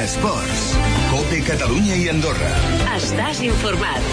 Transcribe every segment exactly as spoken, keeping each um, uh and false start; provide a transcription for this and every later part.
Esports. COPE Catalunya i Andorra. Estàs informat.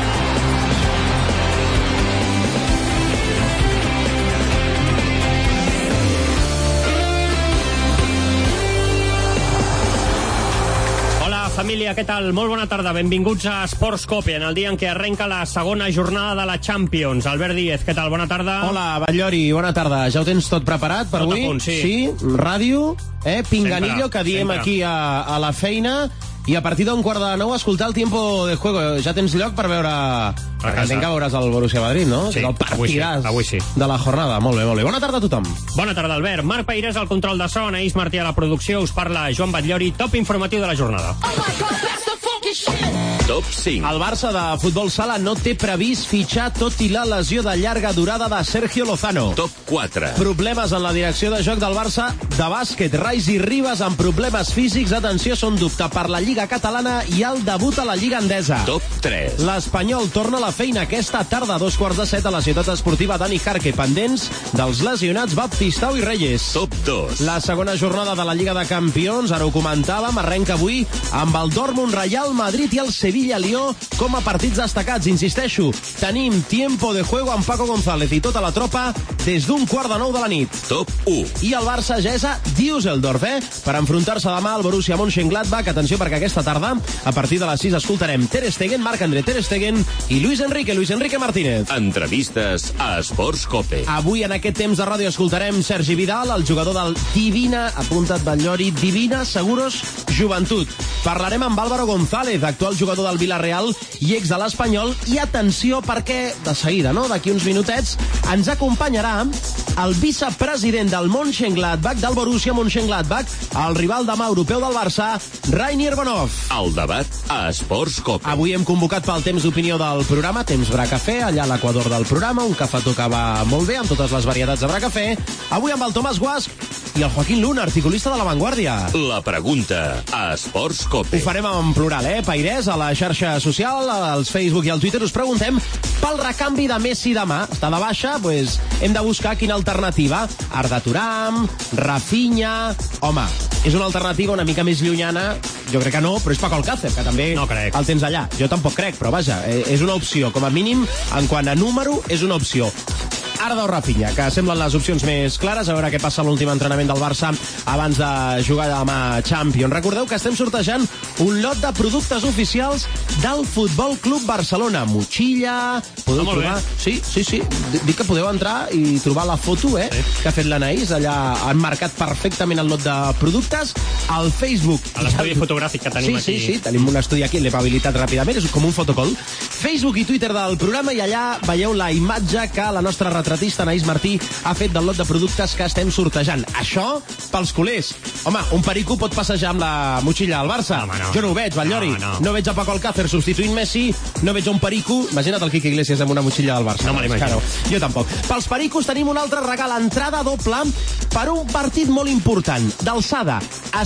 Família, què tal? Molt bona tarda, benvinguts a Esports COPE, en el dia en què arrenca la segona jornada de la Champions. Albert Díez, què tal? Bona tarda. Hola, Batllori, bona tarda. Ja ho tens tot preparat per tot avui? A punt, sí. Sí, ràdio, eh? Pinganillo, sempre, que diem sempre. aquí a, a la feina. I a partir d'un quart de nou escoltar el tiempo de juego. Ja tens lloc per veure... Entenc que veuràs el Borussia Madrid, no? Sí, el partidàs avui sí, avui sí. de la jornada. Molt bé, molt bé. Bona tarda a tothom. Bona tarda, Albert. Marc Peirés al control de so, Anaïs Martí a la producció. Us parla Joan Batllori, top informatiu de la jornada. Oh my God, that's the funky shit! Top cinc. El Barça de futbol sala no té previst fitxar tot i la lesió de llarga durada de Sergio Lozano. Top quatre. Problemes en la direcció de joc del Barça de bàsquet. Rais i Ribas amb problemes físics. Atenció, són dubte per la Lliga Catalana i el debut a la Lliga Endesa. Top tres. L'Espanyol torna a la feina aquesta tarda a dos quarts de set a la ciutat esportiva Dani Jarque, pendents dels lesionats Baptistao i Reyes. Top dos. La segona jornada de la Lliga de Campions, ara ho comentàvem, arrenca avui amb el Dortmund, Real Madrid i el Sevilla-Lió com a partits destacats. Insisteixo, tenim tiempo de juego amb Paco González i tota la tropa des d'un quart de nou de la nit. Top u. I el Barça ja és a Düsseldorf, eh? Per enfrontar-se demà al Borussia Mönchengladbach. Atenció, perquè aquesta tarda, a partir de les sis, escoltarem Ter Stegen, Marc-André Ter Stegen i Luis Enrique, Luis Enrique Martínez. Entrevistes a Esports COPE. Avui en aquest temps de ràdio escoltarem Sergi Vidal, el jugador del Divina, apunta't Batllori, Divina Seguros Joventut. Parlarem amb Álvaro González, actual jugador del Villarreal i ex de l'Espanyol. I atenció perquè, de seguida, no?, d'aquí uns minutets, ens acompanyarà el vicepresident del Mönchengladbach, del Borussia Mönchengladbach, el rival demà europeu del Barça, Rainier Bonhoff. El debat a Esports COPE. Avui hem convocat pel temps d'opinió del programa, temps Bracafè, allà a l'equador del programa, un cafetó que va molt bé, amb totes les varietats de Bracafè. Avui amb el Tomàs Guasch i el Joaquín Luna, articulista de La Vanguardia. La pregunta a Esports COPE. Ho farem en plural, eh? Peirés, a la xarxa social, als Facebook i al Twitter, us preguntem pel recanvi de Messi demà. Està de baixa, doncs hem de buscar quina alternativa. Arda Turam, Rafinha... Home, és una alternativa una mica més llunyana, jo crec que no, però és Paco Alcácer, que també no crec. El tens allà. Jo tampoc crec, però vaja, és una opció. Com a mínim, en quant a número, és una opció. Arda o Rafinha, que semblen les opcions més clares. A veure què passa a l'últim entrenament del Barça abans de jugar demà Champions. Recordeu que estem sortejant un lot de productes oficials del Futbol Club Barcelona. Motxilla, podeu ah, trobar... Sí, sí, sí. Dic que podeu entrar i trobar la foto, eh, sí, que ha fet l'Anaïs. Allà han marcat perfectament el lot de productes. Al Facebook... A l'estudi fotogràfic que tenim sí, aquí. Sí, sí, tenim un estudi aquí, l'hem habilitat ràpidament, és com un fotocall. Facebook i Twitter del programa, i allà veieu la imatge que la nostra retratista Anaïs Martí ha fet del lot de productes que estem sortejant. Això pels culers. Home, un perico pot passejar amb la motxilla al Barça. No, no. Jo no ho veig, Batllori. No, no. no veig a Paco Alcácer substituint Messi, no veig un perico. Imagina't el Quique Iglesias amb una motxilla al Barça. No me l'imagino. No, jo tampoc. Pels pericos tenim un altre regal, entrada doble per un partit molt important d'alçada.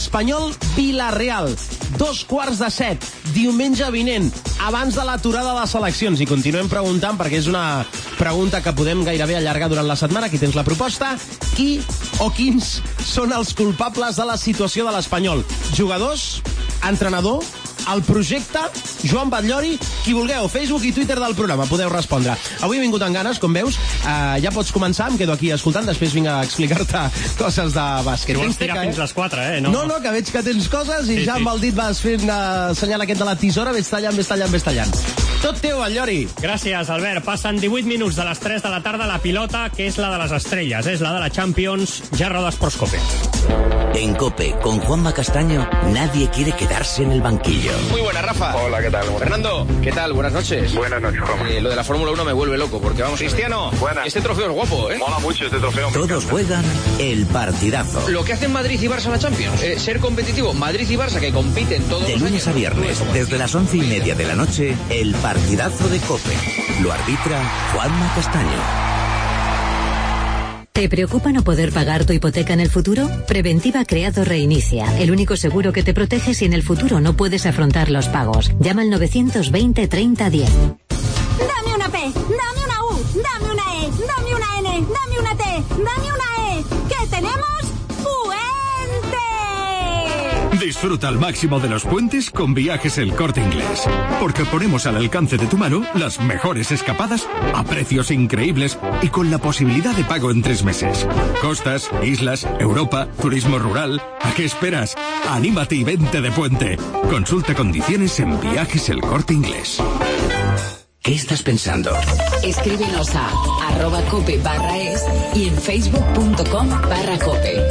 Espanyol-Villarreal, dos quarts de set, diumenge vinent, abans de l'aturada de les seleccions. I continuem preguntant, perquè és una pregunta que podem gairebé allargar durant la setmana. Aquí tens la proposta. Qui o quins són els culpables de la situació de l'Espanyol? Jugadors? Entrenador? El projecte? Joan Batllori? Qui vulgueu, Facebook i Twitter del programa, podeu respondre. Avui he vingut amb ganes, com veus. Uh, ja pots començar, em quedo aquí escoltant, després vinc a explicar-te coses de bàsquet. Si vols tirar que, fins les quatre, eh? No, no, no, que veig que tens coses i sí, ja sí. Amb el dit vas fent uh, senyal aquest de la tisora, ves tallant, ves tallant, ves tallant. Tot teu, Batllori. Gràcies, Albert. Passen divuit minuts de les tres de la tarda. La pilota, que és la de les estrelles, és la de la Champions. Ja roda Esports COPE. En COPE, con Juanma Castaño, nadie quiere quedarse en el banquillo. Muy buena, Rafa. Hola, ¿qué tal? Fernando, ¿qué tal? Buenas noches. Buenas noches, Juanma. Eh, lo de la Fórmula uno me vuelve loco, porque vamos... Cristiano, Buenas. Este trofeo es guapo, ¿eh? Mola mucho este trofeo. Todos juegan el partidazo. Lo que hacen Madrid y Barça en la Champions, eh, ser competitivo. Madrid y Barça que compiten todos de los lunes años. a viernes, desde las once y media de la noche, el partidazo de COPE. Lo arbitra Juanma Castaño. ¿Te preocupa no poder pagar tu hipoteca en el futuro? Preventiva ha creado Reinicia, el único seguro que te protege si en el futuro no puedes afrontar los pagos. Llama al novecientos veinte treinta diez. Dame una P, dame una U, dame una E, dame una N, dame una T, dame una E. ¿Qué tenemos? ¡Puente! Disfruta al máximo de los puentes con Viajes El Corte Inglés. Porque ponemos al alcance de tu mano las mejores escapadas a precios increíbles y con la posibilidad de pago en tres meses. Costas, islas, Europa, turismo rural. ¿A qué esperas? Anímate y vente de puente. Consulta condiciones en Viajes El Corte Inglés. ¿Qué estás pensando? Escríbenos a arroba cope barra es y en facebook.com barra cope.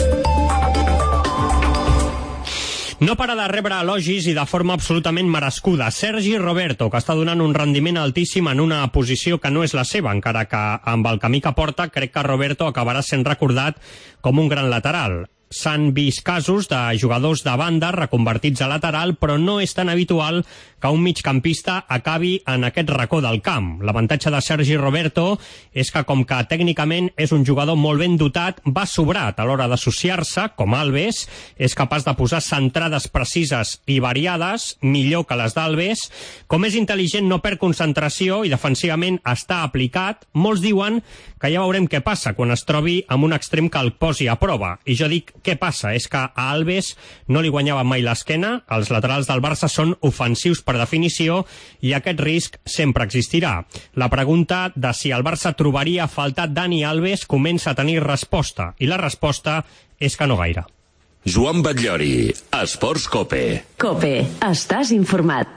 No para de rebre elogis i de forma absolutament merescuda. Sergi Roberto, que està donant un rendiment altíssim en una posició que no és la seva, encara que amb el camí que porta crec que Roberto acabarà sent recordat com un gran lateral. S'han vist casos de jugadors de banda reconvertits a lateral, però no és tan habitual que un migcampista acabi en aquest racó del camp. L'avantatge de Sergi Roberto és que, com que tècnicament és un jugador molt ben dotat, va sobrat a l'hora d'associar-se, com Alves, és capaç de posar centrades precises i variades, millor que les d'Alves. Com és intel·ligent, no perd concentració i defensivament està aplicat. Molts diuen que ja veurem què passa quan es trobi amb un extrem que el posi a prova. I jo dic, què passa? És que a Alves no li guanyava mai l'esquena, els laterals del Barça són ofensius per definició i aquest risc sempre existirà. La pregunta de si el Barça trobaria a faltar Dani Alves comença a tenir resposta, i la resposta és que no gaire. Joan Batllori, Esports Cope. Cope, estàs informat.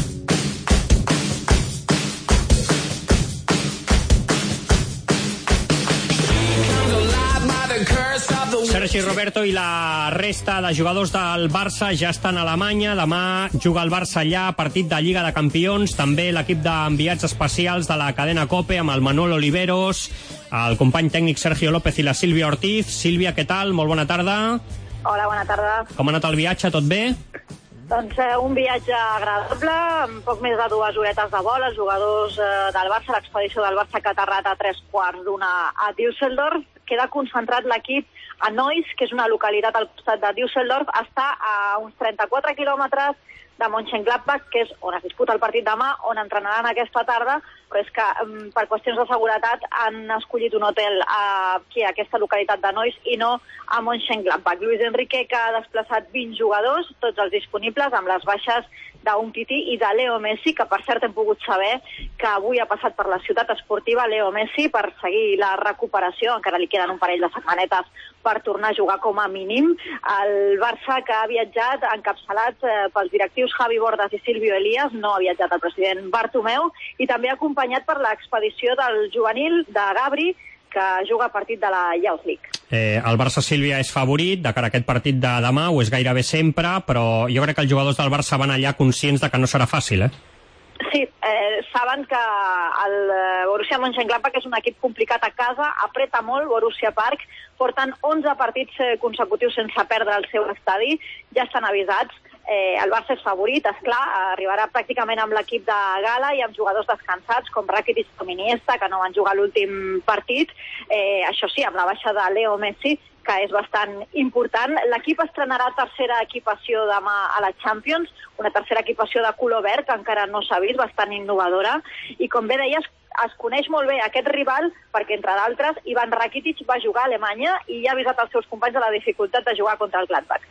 Sergi Roberto i la resta de jugadors del Barça ja estan a Alemanya. Demà juga el Barça allà, partit de Lliga de Campions. També l'equip d'enviats especials de la cadena COPE amb el Manuel Oliveros, el company tècnic Sergio López i la Sílvia Ortiz. Sílvia, què tal? Molt bona tarda. Hola, bona tarda. Com ha anat el viatge? Tot bé? Doncs eh, un viatge agradable, amb poc més de dues horetes de vol. Els jugadors eh, del Barça, l'expedició del Barça que ha aterrat a tres quarts d'una a Düsseldorf. Queda concentrat l'equip a Neuss, que és una localitat al costat de Düsseldorf. Està a uns trenta-quatre quilòmetres de Mönchengladbach, que és on es disputa el partit demà, on entrenaran aquesta tarda, però és que per qüestions de seguretat han escollit un hotel aquí, a aquesta localitat de Neuss, i no a Mönchengladbach. Luis Enrique, que ha desplaçat vint jugadors, tots els disponibles, amb les baixes d'un Titi i de Leo Messi, que per cert hem pogut saber que avui ha passat per la ciutat esportiva Leo Messi per seguir la recuperació. Encara li queden un parell de setmanetes per tornar a jugar com a mínim. El Barça, que ha viatjat encapçalat pels directius Javi Bordas i Silvio Elías, no ha viatjat el president Bartomeu, i també acompanyat per l'expedició del juvenil de Gabri, que juga a partit de la Youth League. Eh, el Barça, Sílvia, és favorit de cara a aquest partit de demà, ho és gairebé sempre, però jo crec que els jugadors del Barça van allà conscients de que no serà fàcil, eh? Sí, eh, saben que el Borussia Mönchengladbach és un equip complicat a casa, apreta molt Borussia Park, porten onze partits consecutius sense perdre el seu estadi, ja estan avisats. Eh, el Barça és favorit, esclar, arribarà pràcticament amb l'equip de gala i amb jugadors descansats com Rakitic o Iniesta, que no van jugar l'últim partit. Eh, això sí, amb la baixa de Leo Messi, que és bastant important. L'equip estrenarà tercera equipació demà a la Champions, una tercera equipació de color verd, que encara no s'ha vist, bastant innovadora. I com bé deies, es coneix molt bé aquest rival perquè, entre d'altres, Ivan Rakitic va jugar a Alemanya i ha avisat els seus companys de la dificultat de jugar contra el Gladbach.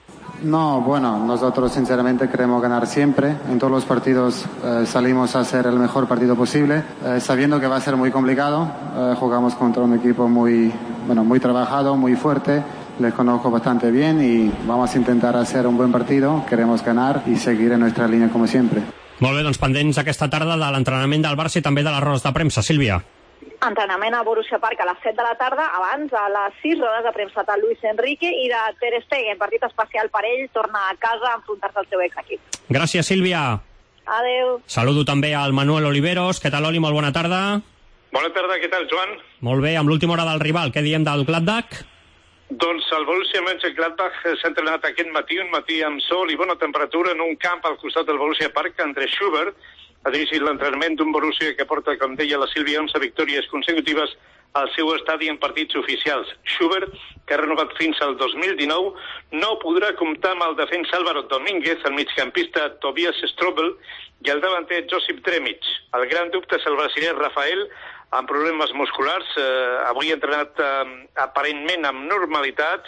No, bueno, nosotros sinceramente queremos ganar siempre. En todos los partidos eh, salimos a hacer el mejor partido posible, eh, sabiendo que va a ser muy complicado. Eh, jugamos contra un equipo muy, bueno, muy trabajado, muy fuerte. Les conozco bastante bien y vamos a intentar hacer un buen partido. Queremos ganar y seguir en nuestra línea como siempre. Molt bé, doncs pendents aquesta tarda de l'entrenament del Barça i també de les rodes de premsa. Sílvia. Entrenament a Borussia Park a les set de la tarda, abans a les sis rodes de premsa de Luis Enrique i de Ter Stegen, partit especial per ell, torna a casa a enfrontar-se al seu exequip. Gràcies, Sílvia. Adeu. Saludo també al Manuel Oliveros. Què tal, Oli? Molt bona tarda. Bona tarda, què tal, Joan? Molt bé, amb l'última hora del rival, què diem del Gladbach? Doncs el Borussia Mönchengladbach s'ha entrenat aquest matí, un matí amb sol i bona temperatura en un camp al costat del Borussia Park. André Schubert ha dirigit l'entrenament d'un Borussia que porta, com deia la Sílvia, onze victòries consecutives al seu estadi en partits oficials. Schubert, que ha renovat fins al dos mil dinou, no podrà comptar amb el defensa Álvaro Domínguez, el migcampista Tobias Strobel i el davanter Josip Dremic. El gran dubte és el brasiler Rafael, amb problemes musculars. Eh, avui ha entrenat eh, aparentment amb normalitat,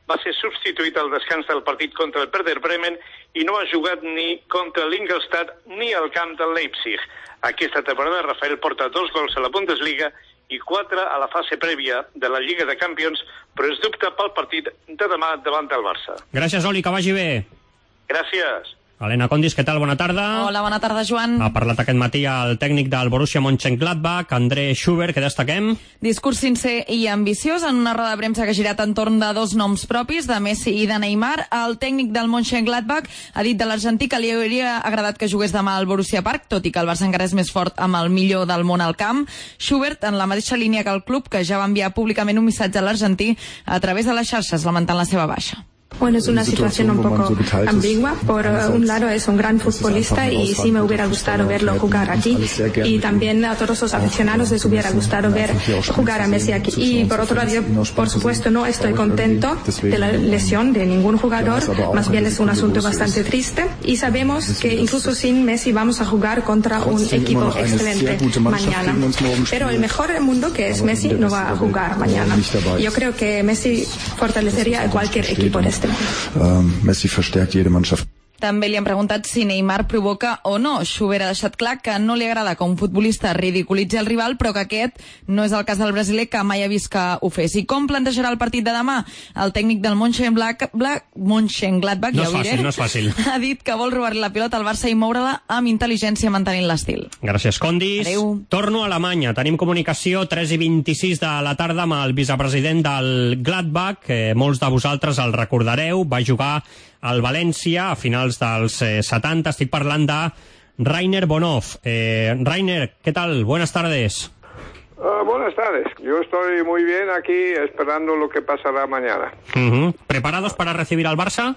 va ser substituït al descans del partit contra el Werder Bremen i no ha jugat ni contra l'Ingolstadt ni al camp del Leipzig. Aquesta temporada Rafael porta dos gols a la Bundesliga i quatre a la fase prèvia de la Lliga de Campions, però es dubta pel partit de demà davant del Barça. Gràcies, Oli, que vagi bé. Gràcies. Helena Condis, què tal? Bona tarda. Hola, bona tarda, Joan. Ha parlat aquest matí el tècnic del Borussia Mönchengladbach, André Schubert, que destaquem. Discurs sincer i ambiciós en una roda de premsa que ha girat entorn de dos noms propis, de Messi i de Neymar. El tècnic del Mönchengladbach ha dit de l'argentí que li hauria agradat que jugués demà al Borussia Park, tot i que el Barça encara és més fort amb el millor del món al camp. Schubert, en la mateixa línia que el club, que ja va enviar públicament un missatge a l'argentí a través de les xarxes lamentant la seva baixa. Bueno, es una situación un poco ambigua. Por un lado es un gran futbolista y sí me hubiera gustado verlo jugar aquí, y también a todos los aficionados les hubiera gustado ver jugar a Messi aquí. Y por otro lado, yo por supuesto no estoy contento de la lesión de ningún jugador, más bien es un asunto bastante triste, y sabemos que incluso sin Messi vamos a jugar contra un equipo excelente mañana. Pero el mejor del mundo, que es Messi, no va a jugar mañana. Yo creo que Messi fortalecería a cualquier equipo de este. Messi verstärkt jede Mannschaft. També li han preguntat si Neymar provoca o no. Schubert ha deixat clar que no li agrada que un futbolista ridiculitzi el rival, però que aquest no és el cas del brasiler, que mai ha vist que ho fes. I com plantejarà el partit de demà? El tècnic del Mönchengladbach, Mönchengladbach no ja ho diré, fàcil, no és fàcil. ha dit que vol robar-li la pilota al Barça i moure-la amb intel·ligència mantenint l'estil. Gràcies, Condis. Adéu. Torno a Alemanya. Tenim comunicació tres i vint-i-sis de la tarda amb el vicepresident del Gladbach, que molts de vosaltres el recordareu, va jugar al València a finals dels eh, setenta. Estic parlant de Rainer Bonhoff. Eh, Rainer, ¿qué tal? Buenas tardes. Uh, buenas tardes. Yo estoy muy bien aquí esperando lo que pasará mañana. Uh-huh. ¿Preparados para recibir al Barça?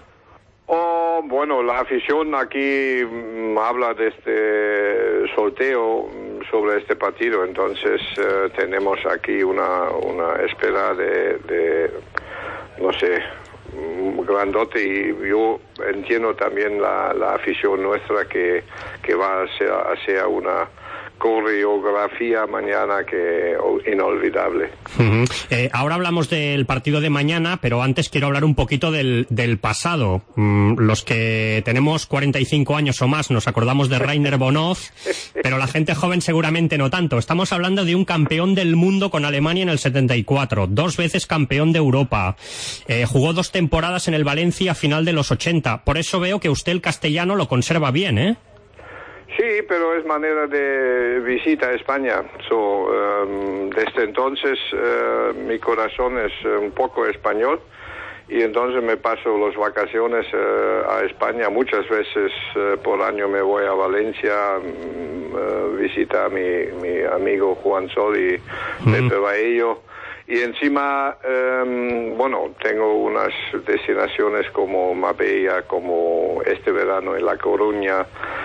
Oh, bueno, la afición aquí mm, habla de este sorteo mm, sobre este partido, entonces uh, tenemos aquí una, una espera de, de, no sé, grandote, y yo entiendo también la, la afición nuestra que, que va a ser, a ser una coreografía mañana que inolvidable. Uh-huh. Eh, ahora hablamos del partido de mañana, pero antes quiero hablar un poquito del, del pasado. Mm, los que tenemos cuarenta y cinco años o más nos acordamos de Rainer Bonhoff, pero la gente joven seguramente no tanto. Estamos hablando de un campeón del mundo con Alemania en el setenta y cuatro, dos veces campeón de Europa. Eh, jugó dos temporadas en el Valencia a final de los ochenta. Por eso veo que usted el castellano lo conserva bien, ¿eh? Sí, pero es manera de visita a España. So, um, desde entonces uh, mi corazón es un poco español, y entonces me paso las vacaciones uh, a España. Muchas veces uh, por año me voy a Valencia, um, uh, visita a mi, mi amigo Juan Sol y mm. Pepe Baello. Y encima, um, bueno, tengo unas destinaciones como Marbella, como este verano en La Coruña.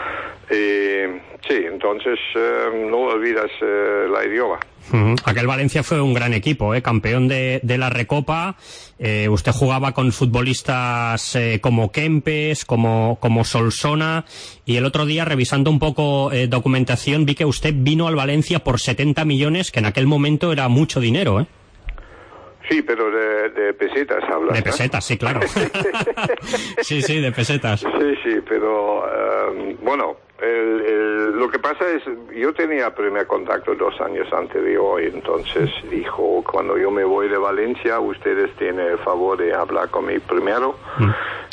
Eh, sí, entonces eh, no olvidas eh, la idioma. Uh-huh. Aquel Valencia fue un gran equipo, ¿eh? Campeón de, de la Recopa. Eh, usted jugaba con futbolistas eh, como Kempes, como, como Solsona, y el otro día, revisando un poco eh, documentación, vi que usted vino al Valencia por setenta millones, que en aquel momento era mucho dinero, ¿eh? Sí, pero de, de pesetas hablas. De pesetas, ¿no? Sí, claro. sí, sí, de pesetas. Sí, sí, pero um, bueno, el, el, lo que pasa es, yo tenía primer contacto dos años antes de hoy, entonces dijo, cuando yo me voy de Valencia, ustedes tienen el favor de hablar conmigo primero. Mm.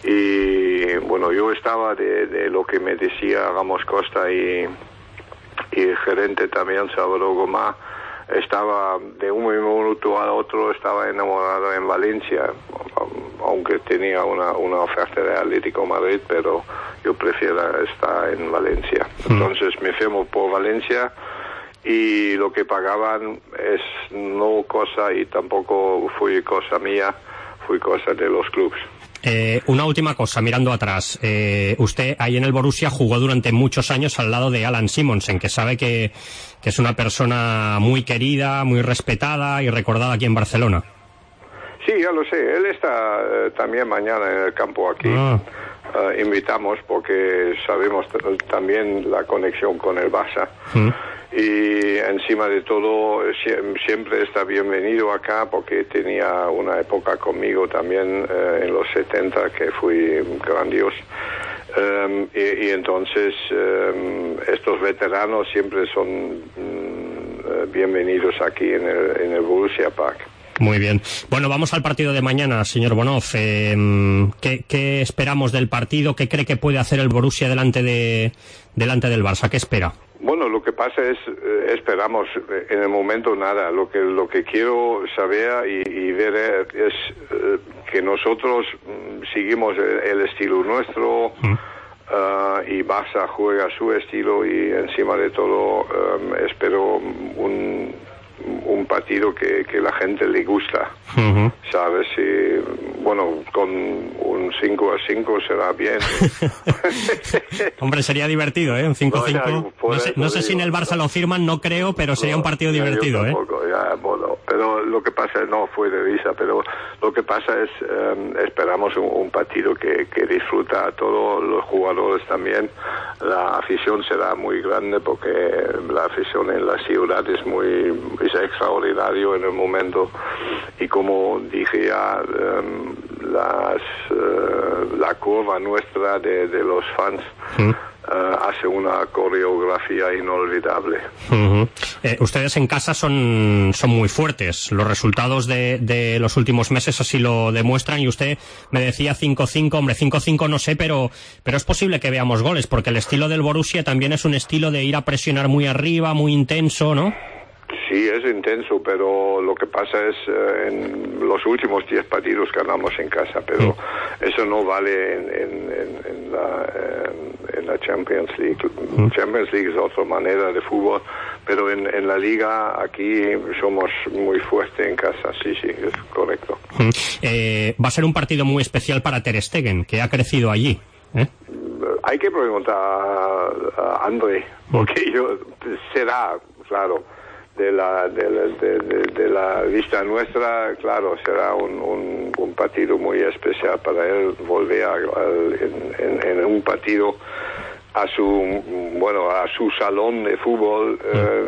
Y bueno, yo estaba de, de lo que me decía Ramos Costa y, y el gerente también, Salvador Gomá. Estaba de un minuto al otro, estaba enamorado en Valencia, aunque tenía una, una oferta de Atlético Madrid, pero yo prefiero estar en Valencia. Entonces me firmo por Valencia, y lo que pagaban es no cosa, y tampoco fue cosa mía, fue cosa de los clubes. Eh, una última cosa, mirando atrás. Eh, usted ahí en el Borussia jugó durante muchos años al lado de Alan Simonsen, que sabe que, que es una persona muy querida, muy respetada y recordada aquí en Barcelona. Sí, ya lo sé. Él está eh, también mañana en el campo aquí. Ah. Uh, invitamos porque sabemos t- también la conexión con el Barça. Mm. y encima de todo siempre está bienvenido acá porque tenía una época conmigo también eh, en los setenta que fui grandioso. Um, y, y entonces um, estos veteranos siempre son um, bienvenidos aquí en el, en el Borussia Park. Muy bien. Bueno, vamos al partido de mañana, señor Bonhoff. Eh, ¿qué, ¿Qué esperamos del partido? ¿Qué cree que puede hacer el Borussia delante de delante del Barça? ¿Qué espera? Bueno, lo que pasa es, eh, esperamos en el momento nada. Lo que lo que quiero saber y, y ver es eh, que nosotros mm, seguimos el, el estilo nuestro mm. uh, y Barça juega su estilo y encima de todo um, espero un un partido que, que la gente le gusta, uh-huh. ¿sabes? Y, bueno, con un cinco a cinco será bien. Hombre, sería divertido, ¿eh? Un cinco a cinco. No, no, sé, no sé si en el Barça lo firman, no creo, pero sería no, un partido divertido, ¿eh? Ya, bueno, pero lo que pasa, no fue de risa, pero lo que pasa es, um, esperamos un, un partido que, que disfruta a todos los jugadores también. La afición será muy grande porque la afición en la ciudad es muy es extraordinario en el momento y como dije ya um, las uh, la curva nuestra de, de los fans ¿Mm? uh, hace una coreografía inolvidable. Uh-huh. eh, ustedes en casa son son muy fuertes, los resultados de, de los últimos meses así lo demuestran y usted me decía cinco cinco, hombre cinco cinco no sé, pero pero es posible que veamos goles porque el estilo del Borussia también es un estilo de ir a presionar muy arriba, muy intenso, ¿no? Sí, es intenso, pero lo que pasa es eh, en los últimos diez partidos ganamos en casa, pero mm. eso no vale en, en, en, en, la, en, en la Champions League. Mm. Champions League es otra manera de fútbol, pero en, en la liga aquí somos muy fuertes en casa, sí, sí, es correcto. Mm. Eh, va a ser un partido muy especial para Ter Stegen, que ha crecido allí, ¿eh? Hay que preguntar a André, porque yo será, claro. De la de la, de, de, de la vista nuestra, claro, será un, un, un partido muy especial para él volver a, a, en, en, en un partido a su bueno a su salón de fútbol eh,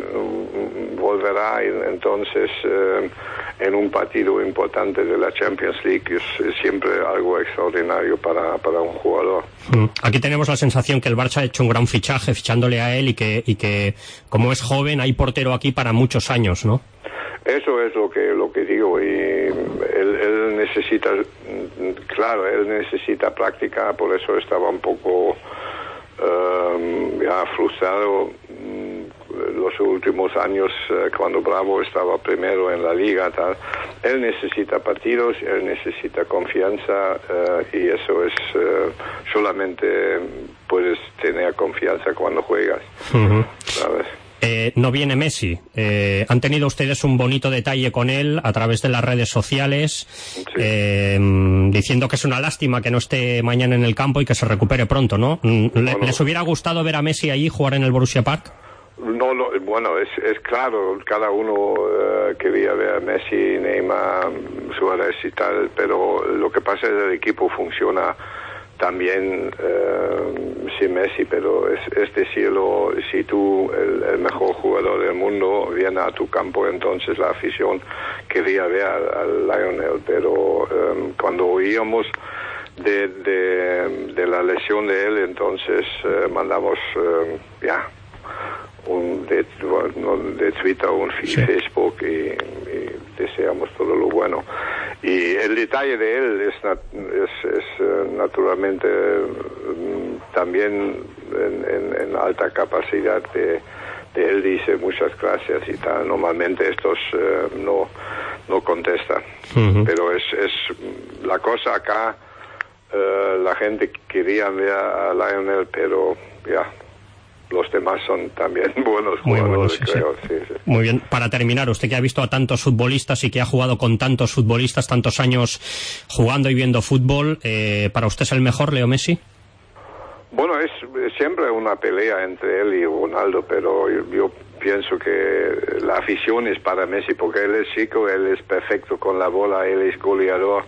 volverá y entonces eh, en un partido importante de la Champions League es, es siempre algo extraordinario para, para un jugador. Aquí tenemos la sensación que el Barça ha hecho un gran fichaje fichándole a él y que y que como es joven hay portero aquí para muchos años, ¿no? Eso es lo que lo que digo y él, él necesita, claro, él necesita práctica, por eso estaba un poco Um, ya frustrado los últimos años uh, cuando Bravo estaba primero en la liga tal. Él necesita partidos, él necesita confianza uh, y eso es uh, solamente puedes tener confianza cuando juegas, uh-huh. ¿sabes? Eh, no viene Messi. Eh, han tenido ustedes un bonito detalle con él a través de las redes sociales, sí. eh, diciendo que es una lástima que no esté mañana en el campo y que se recupere pronto, ¿no? ¿Le, bueno, ¿Les hubiera gustado ver a Messi allí jugar en el Borussia Park? No, no bueno, es, es claro, cada uno uh, quería ver a Messi, Neymar, Suárez y tal, pero lo que pasa es que el equipo funciona también uh, sin Messi, pero es, es decirlo, si tú, el, el mejor jugador del mundo, viene a tu campo, entonces la afición quería ver al Lionel, pero um, cuando oíamos de, de, de la lesión de él, entonces uh, mandamos uh, ya un de, bueno, de Twitter, un sí. Facebook y, y deseamos todo lo bueno. Y el detalle de él es, es, es uh, naturalmente um, también en, en, en alta capacidad de, de él dice muchas gracias y tal. Normalmente estos uh, no no contestan, uh-huh. pero es es la cosa acá. Uh, la gente quería ver a Lionel, pero ya. Los demás son también buenos Muy jugadores, buenos, sí, creo. sí. Sí, sí. Muy bien, para terminar, usted que ha visto a tantos futbolistas y que ha jugado con tantos futbolistas, tantos años jugando y viendo fútbol, eh, ¿para usted es el mejor, Leo Messi? Bueno, es, es siempre una pelea entre él y Ronaldo, pero yo, yo pienso que la afición es para Messi, porque él es chico, él es perfecto con la bola, él es goleador.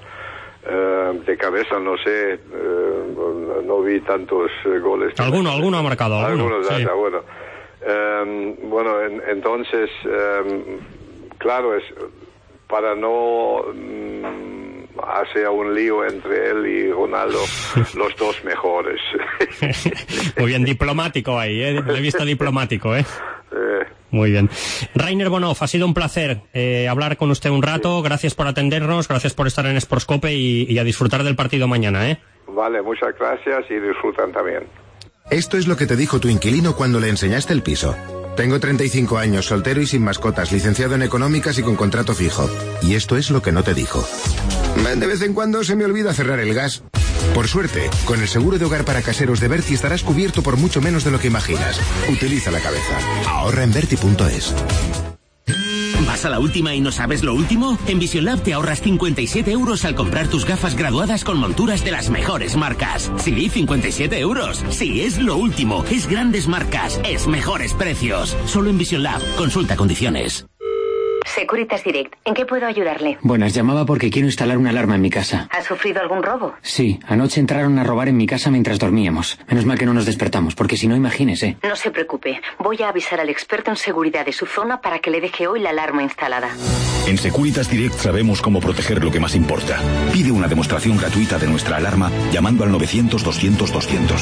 Uh, de cabeza no sé, uh, no, no vi tantos uh, goles. Alguno, alguno ha marcado. Alguno, Algunos, sí. hasta, bueno. Eh, bueno, en, entonces, eh, claro, es para no mm, hacer un lío entre él y Ronaldo, los dos mejores. Muy bien, diplomático ahí, ¿eh? Lo he visto diplomático, ¿eh? Eh, Muy bien. Rainer Bonhoff, ha sido un placer eh, hablar con usted un rato. Gracias por atendernos, gracias por estar en Sportscope y, y a disfrutar del partido mañana, ¿eh? Vale, muchas gracias y disfrutan también. Esto es lo que te dijo tu inquilino cuando le enseñaste el piso. Tengo treinta y cinco años, soltero y sin mascotas, licenciado en económicas y con contrato fijo. Y esto es lo que no te dijo. De vez en cuando se me olvida cerrar el gas. Por suerte, con el seguro de hogar para caseros de Berti estarás cubierto por mucho menos de lo que imaginas. Utiliza la cabeza. Ahorra en Berti punto es. ¿Vas a la última y no sabes lo último? En Vision Lab te ahorras cincuenta y siete euros al comprar tus gafas graduadas con monturas de las mejores marcas. Sí, cincuenta y siete euros. Sí, es lo último. Es grandes marcas. Es mejores precios. Solo en Vision Lab. Consulta condiciones. Securitas Direct, ¿en qué puedo ayudarle? Buenas, llamaba porque quiero instalar una alarma en mi casa. ¿Ha sufrido algún robo? Sí, anoche entraron a robar en mi casa mientras dormíamos. Menos mal que no nos despertamos, porque si no, imagínese. No se preocupe, voy a avisar al experto en seguridad de su zona para que le deje hoy la alarma instalada. En Securitas Direct sabemos cómo proteger lo que más importa. Pide una demostración gratuita de nuestra alarma llamando al novecientos doscientos doscientos.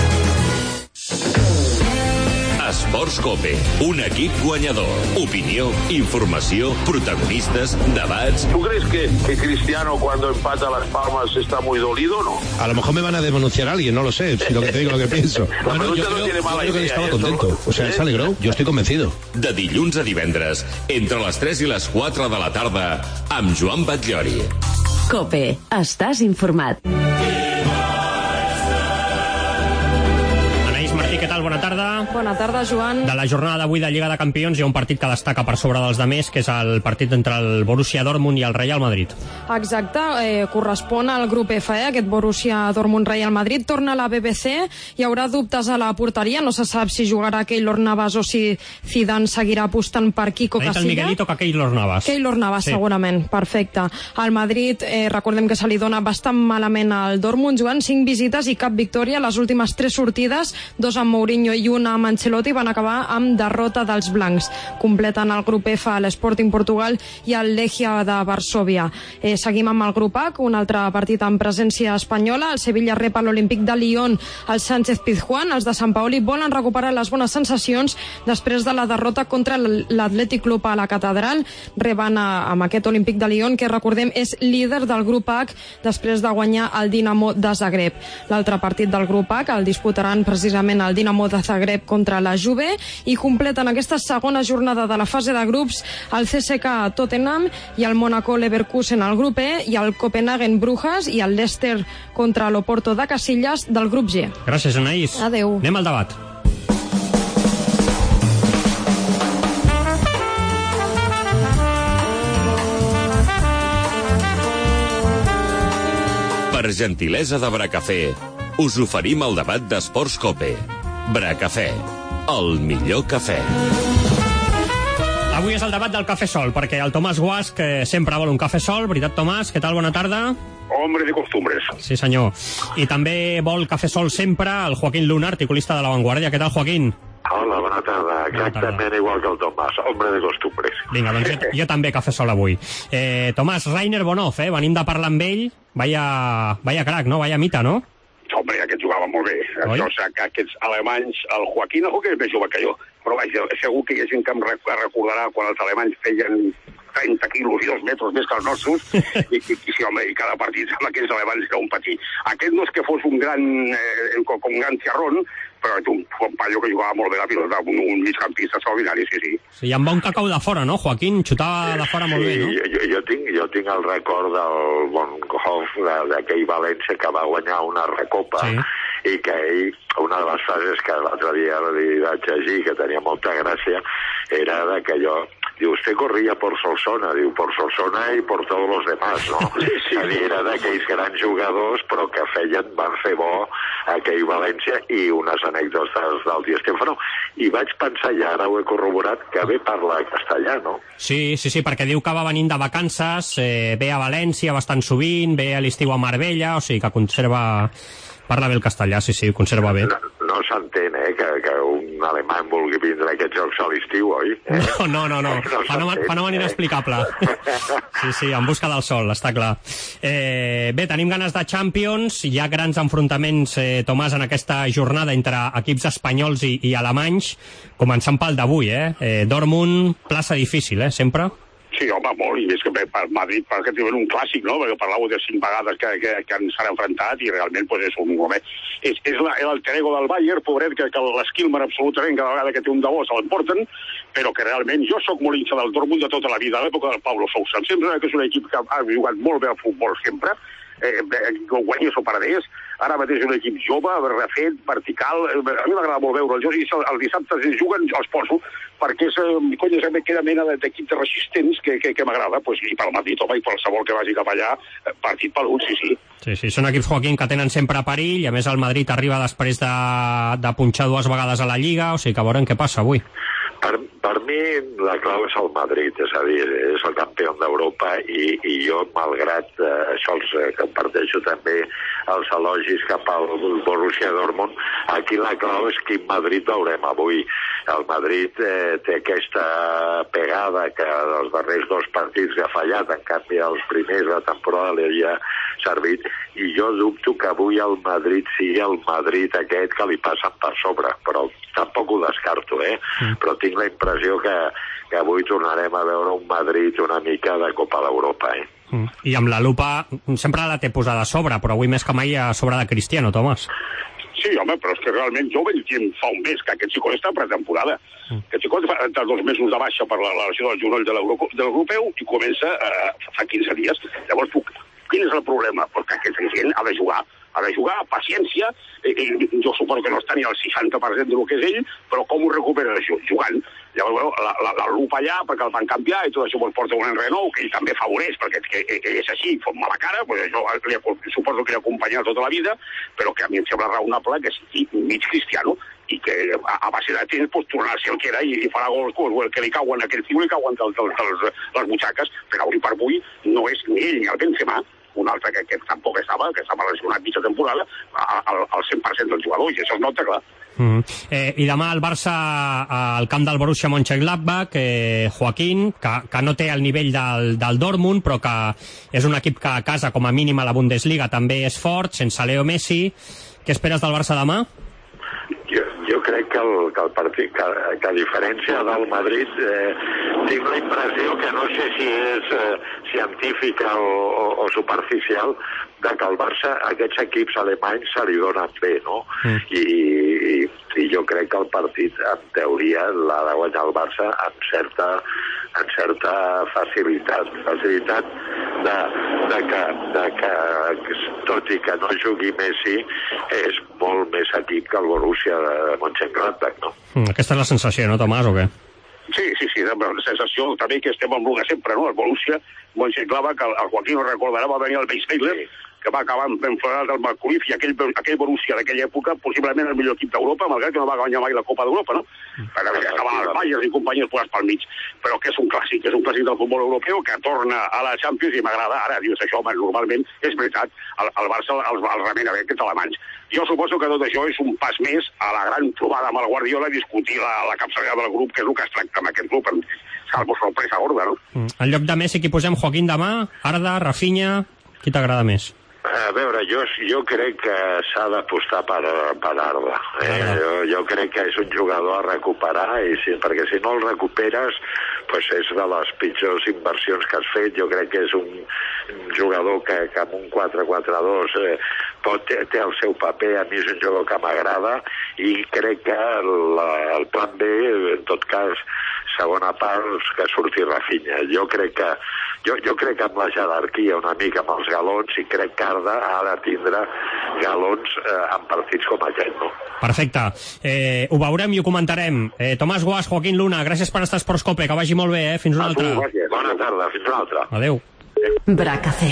Sportscope, un equip guanyador. Opinió, informació, protagonistas, debats... ¿Tú crees que, que Cristiano cuando empata Las Palmas está muy dolido o no? A lo mejor me van a denunciar a alguien, no lo sé, si lo que te digo, lo que pienso. No, bueno, yo, no creo, tiene mala yo creo que idea, estaba ¿eh? contento. O sea, ¿Eh? se alegró, yo estoy convencido. De dilluns a divendres, entre les tres i les quatre de la tarda, amb Joan Batllori. COPE, estàs informat. Què tal? Bona tarda. Bona tarda, Joan. De la jornada d'avui de Lliga de Campions hi ha un partit que destaca per sobre dels demés, que és el partit entre el Borussia Dortmund i el Real Madrid. Exacte, eh, correspon al grup F, eh, aquest Borussia Dortmund-Real Madrid. Torna a la B B C, hi haurà dubtes a la porteria, no se sap si jugarà Keylor Navas o si Zidane seguirà apostant per Kiko Casilla. Ha dit el Miguelito que Keylor Navas. Keylor Navas, sí. Segurament, perfecte. Al Madrid, eh, recordem que se li dona bastant malament al Dortmund, jugant cinc visites i cap victòria. Les últimes tres sortides, dos amb Mourinho i una amb Ancelotti, van acabar amb derrota dels blancs. Completen el grup F l'Sporting Portugal i el Legia de Varsòvia. Eh, seguim amb el grup H, un altre partit amb presència espanyola. El Sevilla rep a l'Olímpic de Lyon el Sánchez Pizjuán. Els de Sant Paoli volen recuperar les bones sensacions després de la derrota contra l'Atlètic Club a la Catedral. Reben a, amb aquest Olímpic de Lyon, que recordem és líder del grup H després de guanyar el Dinamo de Zagreb. L'altre partit del grup H el disputaran precisament el Dinamo de Zagreb contra la Juve i completen aquesta segona jornada de la fase de grups el C S K A Tottenham i el Mónaco Leverkusen al grup E i el Copenhagen Brujas i el Leicester contra l'Oporto de Casillas del grup G. Gràcies, Anaïs. Adeu. Anem al debat. Per gentilesa de Bracafé, us oferim el debat d'Esports Cope. Bracafé, el millor cafè. Avui és el debat del cafè sol, perquè el Tomàs Guasc eh, sempre vol un cafè sol. Veritat, Tomàs? Què tal? Bona tarda. Hombre de costumbres. Sí, senyor. I també vol cafè sol sempre el Joaquín Luna, articulista de La Vanguardia. Què tal, Joaquín? Hola, bona tarda. Exactament igual que el Tomàs, hombre de costumbres. Vinga, doncs jo, jo també cafè sol avui. Eh, Tomàs, Rainer Bonhoff, eh? Venim de parlar amb ell. Vaya, vaya crack, no? Vaya mita, no? Hombre, aquest jugava molt bé. Oi? O sigui, aquests alemanys, el Joaquín, no que és més jove que jo, però vaja, segur que hi ha gent que em recordarà quan els alemanys feien trenta quilos i dos metres més que els nostres, i, i, i sí, home, i cada partit amb aquells alemanys era un patí. Aquest no és que fos un gran, eh, com un gran xerrón, però és un company que jugava molt bé la pilota, un, un migcampista extraordinari, sí, sí. Sí, amb bon cacau de fora, no? Joaquín xutava de fora molt sí, bé, no? Jo, jo, tinc, jo tinc el record del Bonhoff, d'aquell València que va guanyar una recopa, sí. I que ell, una de les frases que l'altre dia li vaig llegir, que tenia molta gràcia, era de que jo... Diu, usted corría por Solsona, diu, por Solsona i por todos los demás, no? Sí, sí. És a dir, era d'aquells grans jugadors, però que feien, van fer bo aquell València i unes anècdotes del Di Stéfano. I vaig pensar, i ara ho he corroborat, que bé parla castellà, no? Sí, sí, sí, perquè diu que va venint de vacances, eh, ve a València bastant sovint, ve a l'estiu a Marbella, o sigui que conserva... Parla bé el castellà, sí, sí, ho conserva bé. No, no, no s'entén, eh, que, que un alemany vulgui vindre a aquests jocs a l'estiu, oi? Eh? No, no, no, no. no fenomen inexplicable. Sí, sí, en busca del sol, està clar. Eh, bé, tenim ganes de Champions, hi ha grans enfrontaments, eh, Tomàs, en aquesta jornada entre equips espanyols i, i alemanys, començant pel d'avui, eh? eh? Dortmund, plaça difícil, eh, sempre? Sí, home, molt, i més que per Madrid, perquè tenen un clàssic, no?, perquè parlàveu de cinc vegades que, que, que ens han enfrontat i realment pues, és un moment. És, és l'alter ego del Bayern, pobret, que, que l'esquilmer absolutament cada vegada que té un de bo se l'emporten, però que realment jo sóc molt hincha del Dortmund de tota la vida, a l'època del Pablo Sousa. Em sembla que és un equip que ha jugat molt bé al futbol sempre, eh, que guanyes o perdés. Ara mateix és un equip jove, refet, vertical. A mi m'agrada molt veure. Els, els dissabtes ens juguen, els poso, perquè és, cony, és aquella mena d'equip de resistents que, que, que m'agrada. Pues, I pel Madrid, home, i qualsevol que vagi cap allà, partit per un, sí, sí. Sí, sí, són equips, Joaquín, que tenen sempre perill, i a més el Madrid arriba després de, de punxar dues vegades a la Lliga, o sigui que veurem què passa avui. Per, per mi la clau és el Madrid, és a dir, és el campió d'Europa i, i jo, malgrat eh, això els eh, comparteixo també els elogis cap al Borussia Dortmund, aquí la clau és quin Madrid veurem avui. El Madrid eh, té aquesta pegada que els darrers dos partits ha fallat, en canvi els primers de temporada li havia servit, i jo dubto que avui el Madrid sigui el Madrid aquest que li passen per sobre, però tampoc ho descarto, eh? Mm. Però tinc la impressió que, que avui tornarem a veure un Madrid una mica de Copa d'Europa, eh? Mm. I amb la lupa sempre la té posada a sobre, però avui més que mai a sobre de Cristiano, Tomàs. Sí, home, però és que realment jo vaig dir fa un mes que aquest xicot està en pretemporada. Mm. Aquest xicot fa dos mesos de baixa per la lesió del genoll de l'europeu i comença eh, fa quinze dies. Llavors, puc, quin és el problema? Perquè aquesta gent ha de jugar. Ha de jugar, paciència, eh, eh, jo suposo que no està ni al seixanta per cent del que és ell, però com ho recupera això? Jugant. Llavors, bueno, la, la, la lupa allà, perquè el van canviar, i tot això pues, porta un renou, que ell també favoreix, perquè que, que, que és així, fot mala cara, pues, això li, suposo que li acompanya tota la vida, però que a mi em sembla raonable que sigui mig cristiano, i que a, a base de temps pues, tornarà a ser el que era i, i farà gols com el que li cauen, aquell tio li cauen del, del, dels, les butxaques, però avui per avui no és ni ell ni el Benzema, un altre que, que tampoc estava, que estava lesionat mitja temporada, al, al cent per cent del jugador, i això es nota, clar. Mm. Eh, I demà el Barça al camp del Borussia Mönchengladbach, eh, Joaquín, que, que no té el nivell del, del Dortmund, però que és un equip que a casa, com a mínim a la Bundesliga, també és fort, sense Leo Messi. Què esperes del Barça demà? Jo, jo crec que el, que el partit, que, que a diferència del Madrid, eh, tinc la impressió que no sé si és eh, científica o, o, o superficial, de que el Barça, aquests equips alemanys se li donen bé, no? Mm. I, i, I jo crec que el partit, en teoria, l'ha de guanyar el Barça amb certa, amb certa facilitat, facilitat de, de, que, de que, tot i que no jugui Messi, és molt més equip que el Borussia de Mönchengladbach, no? Mm, aquesta és la sensació, no, Tomàs, o què? Sí, sí, sí, la sensació també que estem amb l'una sempre, no? El Borussia Mönchengladbach, el, el Joaquín ho recordarà, va venir el Weisweiler, sí, que va acabar enfrontat al Marculif, i aquell, aquell Borussia d'aquella època, possiblement el millor equip d'Europa, malgrat que no va guanyar mai la Copa d'Europa, no? Mm. Perquè estaven els Bayern i companyies posats pel mig, però que és un clàssic, és un clàssic del futbol europeu que torna a la Champions i m'agrada. Ara, dius això, home, normalment és veritat, el, el Barça els, els remena bé aquests alemanys. Jo suposo que tot això és un pas més a la gran trobada amb el Guardiola, discutir la, la capçalera del grup, que és el que es tracta amb aquest grup, salvo sorpresa gorda, no? Mm. En lloc de Messi, qui posem? Joaquín demà? Arda? Rafinha? Qui t'agrada més? A veure, jo, jo crec que s'ha d'apostar per, per Arda. Eh? Jo, jo crec que és un jugador a recuperar, i si, perquè si no el recuperes, pues és de les pitjors inversions que has fet. Jo crec que és un, un jugador que, que amb un quatre quatre dos eh, pot, té, té el seu paper. A mi és un jugador que m'agrada, i crec que la, el plan B, en tot cas, segona part, que surti Rafinha. Jo crec que jo, jo crec que amb la jerarquia una mica amb els galons, i crec que Arda ha de tindre galons eh, en partits com aquest, no? Perfecte. Eh, ho veurem i ho comentarem. Eh, Tomàs Guas, Joaquín Luna, gràcies per estar a Esports Cope, que vagi molt bé, eh? Fins una altra. Bona tarda, fins una altra. Adéu. Bracafé.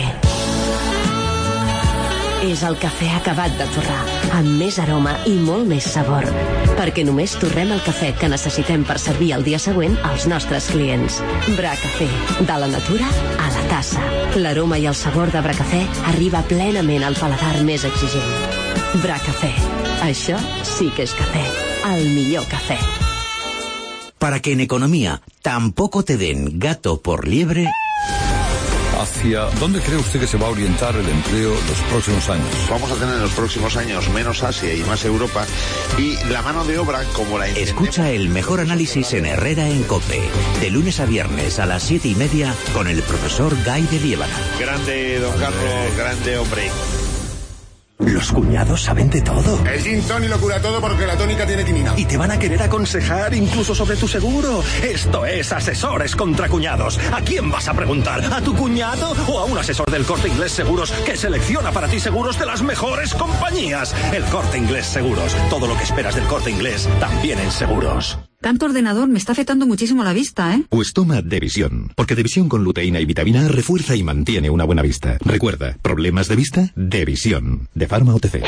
És el cafè acabat de torrar, amb més aroma i molt més sabor. Perquè només torrem el cafè que necessitem per servir el dia següent als nostres clients. Bracafé, de la natura a la tassa. L'aroma i el sabor de Bracafé arriba plenament al paladar més exigent. Bracafé. Això sí que és cafè. El millor cafè. Para que en economía tampoco te den gato por liebre... ¿Hacia dónde cree usted que se va a orientar el empleo los próximos años? Vamos a tener en los próximos años menos Asia y más Europa, y la mano de obra como la... Escucha el mejor análisis en Herrera en COPE, de lunes a viernes a las siete y media con el profesor Guy de Liébana. Grande, don Carlos, grande hombre. Los cuñados saben de todo. El gin tonic lo cura todo porque la tónica tiene quinina. Y te van a querer aconsejar incluso sobre tu seguro. Esto es Asesores contra Cuñados. ¿A quién vas a preguntar? ¿A tu cuñado o a un asesor del Corte Inglés Seguros que selecciona para ti seguros de las mejores compañías? El Corte Inglés Seguros. Todo lo que esperas del Corte Inglés, también en seguros. Tanto ordenador me está afectando muchísimo la vista, ¿eh? Pues toma Devisión, porque Devisión con luteína y vitamina A refuerza y mantiene una buena vista. Recuerda, ¿problemas de vista? Devisión, de Pharma O T C.